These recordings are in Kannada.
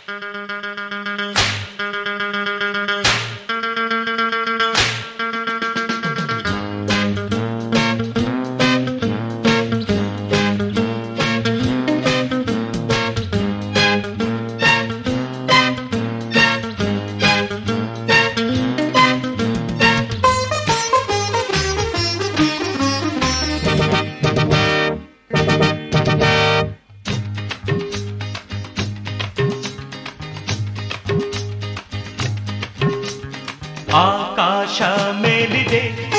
ಆಕಾಶ ಮೇಲಿದೆ,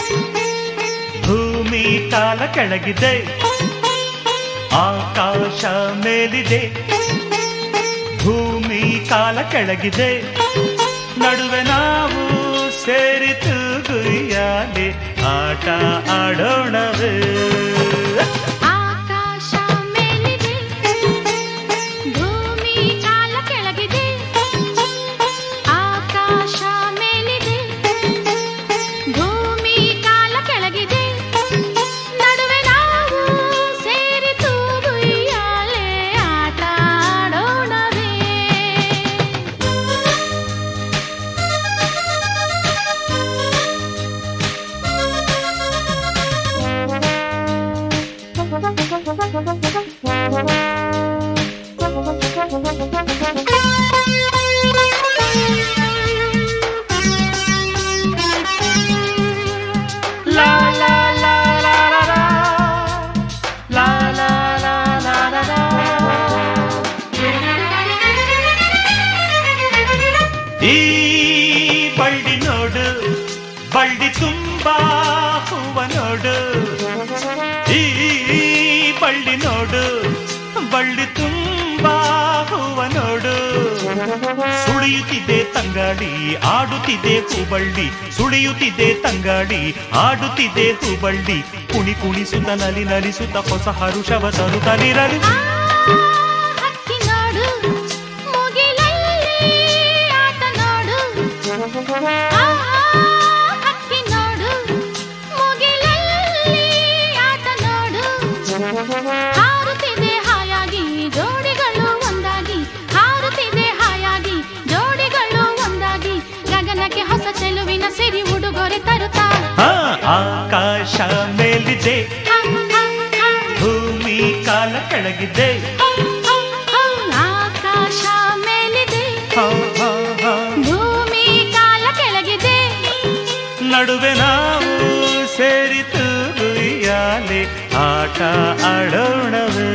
ಭೂಮಿ ಕಾಲ ಕೆಳಗಿದೆ. ಆಕಾಶ ಮೇಲಿದೆ, ಭೂಮಿ ಕಾಲ ಕೆಳಗಿದೆ. ನಡುವೆ ನಾವು ಸೇರಿತು ಗುಯ್ಯಾಲೆ ಆಟ ಆಡೋಣವೇ. ಈ ಬಳ್ಳಿ ನೋಡು, ಬಳ್ಳಿ ತುಂಬಾ ಹೂವ ನೋಡು. ಈ ಬಳ್ಳಿ ನೋಡು, ಬಳ್ಳಿ ತುಂಬಾ ಹೂವ ನೋಡು. ಸುಳಿಯುತ್ತಿದೆ ತಂಗಾಡಿ, ಆಡುತ್ತಿದೆ ಹೂಬಳ್ಳಿ. ಸುಳಿಯುತ್ತಿದೆ ತಂಗಾಡಿ, ಆಡುತ್ತಿದೆ ಹೂಬಳ್ಳಿ. ಕುಣಿ ಕುಣಿಸುತ್ತ ನಲಿ ನಲಿಸುತ್ತ ಹೊಸ ಹರುಷವ ತರುತ್ತಲಿರಲಿ. ಹಕ್ಕಿ ನೋಡು, ಮುಗಿಲಲ್ಲಿ ಆಟ ನೋಡು. ಹಾರುತ್ತಿದೆ ಹಾಯಾಗಿ ಜೋಡಿಗಳು ಒಂದಾಗಿ, ಹಾರುತ್ತಿದೆ ಹಾಯಾಗಿ ಜೋಡಿಗಳು ಒಂದಾಗಿ. ಗಗನಕ್ಕೆ ಹೊಸ ಚೆಲುವಿನ ಸಿರಿ ಉಡುಗೊರೆ ತರುತ್ತಾ. ಆಕಾಶ ಮೇಲಿದೆ, ಭೂಮಿ ಕಾಲ ಕೆಳಗಿದೆ. ಆಕಾಶ ಮೇಲಿದೆ, ಭೂಮಿ ಕಾಲ ಕೆಳಗಿದೆ. ನಡುವೆ ನಾವು ಸೇರಿತು ಗುಯ್ಯಾಲೆ ಆಟ ಆಡೋಣವೇ.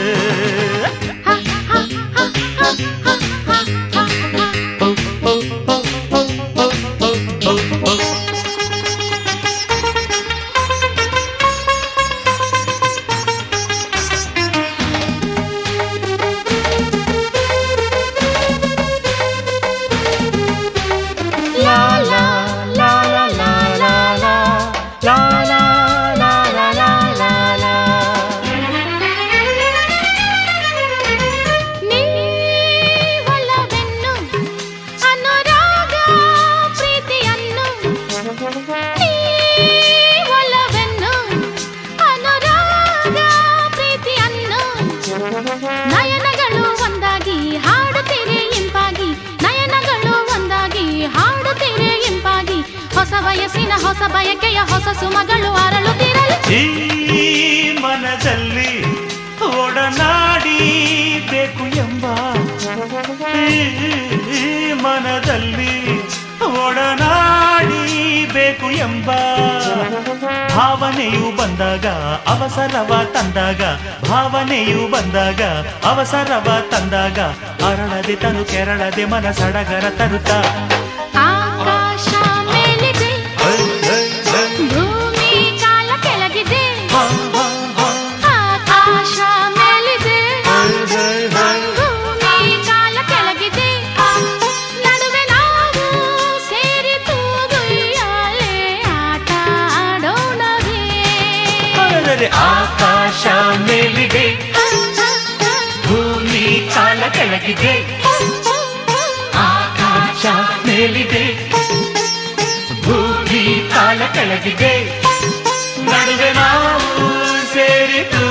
ನಯನಗಳು ಒಂದಾಗಿ ಹಾಡುತ್ತಿರೆ ಇಂಪಾಗಿ, ನಯನಗಳು ಒಂದಾಗಿ ಹಾಡುತ್ತಿರೆ ಇಂಪಾಗಿ. ಹೊಸ ವಯಸ್ಸಿನ ಹೊಸ ಬಯಕೆಯ ಹೊಸ ಸುಮಗಳು ಅರಳುತ್ತಿರಲಿ. ಈ ಮನದಲ್ಲಿ ಒಡನಾಡಿ ಬೇಕು ಎಂಬ, ಈ ಮನದಲ್ಲಿ ಒಡನಾಡಿ ಬೇಕು ಎಂಬ ಭಾವನೆಯು ಬಂದಾಗ ಅವಸರವ ತಂದಾಗ, ಭಾವನೆಯು ಬಂದಾಗ ಅವಸರವ ತಂದಾಗ. ಅರಳದೆ ತನು ಕೆರಳದೆ ಮನ ಸಡಗರ ತರುತ್ತ. ಆಕಾಶ ಮೇಲಿದೆ, ಭೂಮಿ ಕಾಲ ಕೆಳಗಿದೆ. ಆಕಾಶ ಮೇಲಿದೆ, ಭೂಮಿ ಕಾಲ ಕೆಳಗಿದೆ. ನಡುವೆ ನಾವು ಸೇರಿತು ಗುಯ್ಯಾಲೆ ಆಟ ಆಡೋಣವೇ. ಆಕಾಶ ಮೇಲಿದೆ, ಭೂಮಿ ಕಾಲ ಕೆಳಗಿದೆ. ಆಕಾಶ ಮೇಲಿದೆ, ಭೂಮಿ ಕಾಲ ಕೆಳಗಿದೆ. ನಡುವೆ ನಾವು ಸೇರಿತು